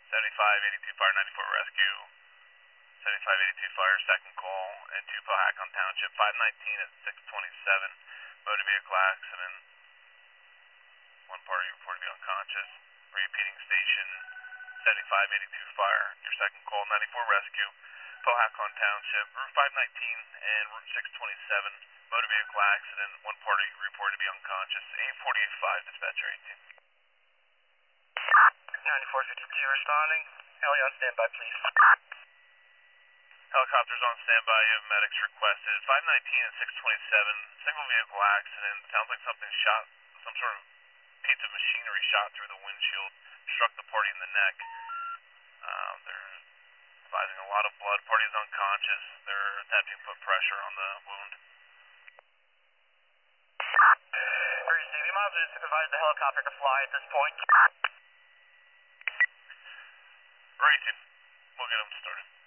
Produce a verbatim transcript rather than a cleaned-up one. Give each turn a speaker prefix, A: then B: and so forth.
A: seventy-five eighty-two Fire ninety-four Rescue. seventy-five eighty-two Fire, second call, and two Powhatan Township, five nineteen at six twenty-seven. Motor vehicle accident. One party reported to be unconscious. Repeating station seventy-five eighty-two Fire. Your second call, ninety-four Rescue. Powhatan Township, Route five nineteen and Route six twenty-seven. Motor vehicle accident. One party reported to be unconscious. eight forty-eight five, dispatcher eighteen.
B: ninety-four fifty-two responding. Heli on standby, please.
A: Helicopters on standby. You have medics requested. five nineteen and six twenty-seven. Single vehicle accident. Sounds like something shot, some sort of piece of machinery shot through the windshield, struck the party in the neck. Uh, they're advising a lot of blood. Party is unconscious. They're attempting to put pressure on the wound.
B: Bruce, Navy Miles just advised the helicopter to fly at this point.
A: Racing. We'll get them started.